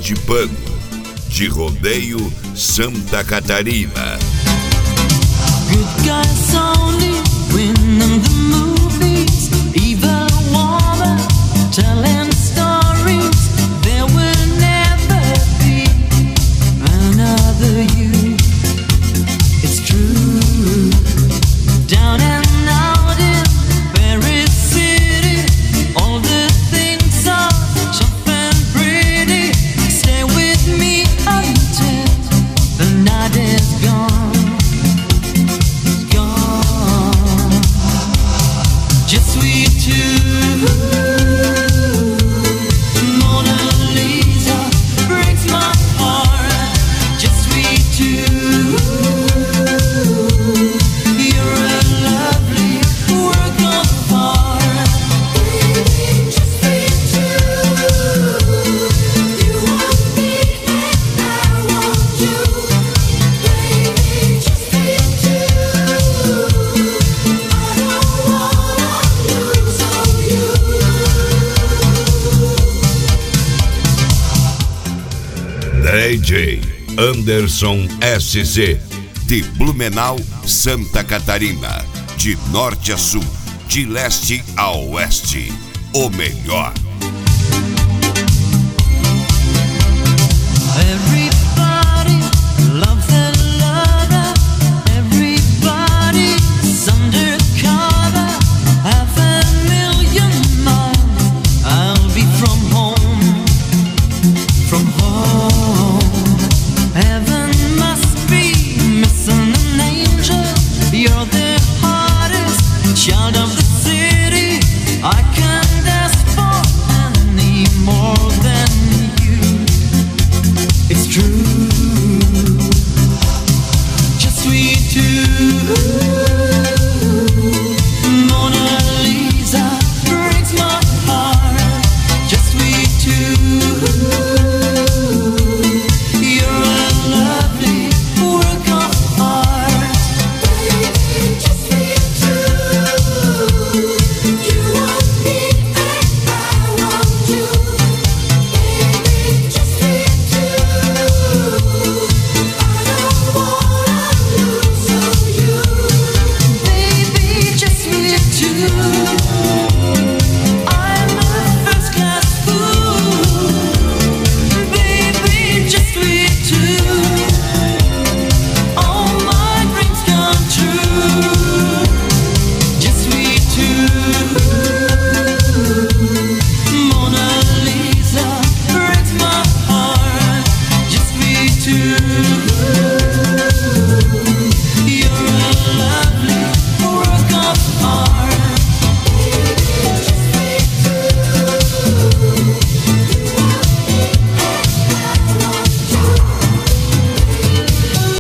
de Pano, de Rodeio, Santa Catarina. Good guys only win in the movies, evil woman telling stories. There will never be another you. It's true. Down and out in Paris City, all the things are tough and pretty. Stay with me until the night is gone, gone. Just we two. Mona Lisa breaks my heart. Just we two. You're a lovely work of art. Baby, just we two. You want me and I want you. Baby, just we two. I don't wanna lose on you. DJ Anderson SZ, de Blumenau, Santa Catarina. De norte a sul, de leste a oeste. O melhor. Everybody loves their lover. Everybody's undercover. Half a million miles I'll be from home, from home. Heaven must be missing an angel. You're the hottest child of the city. I can't ask for any more than you. It's true. Just we two.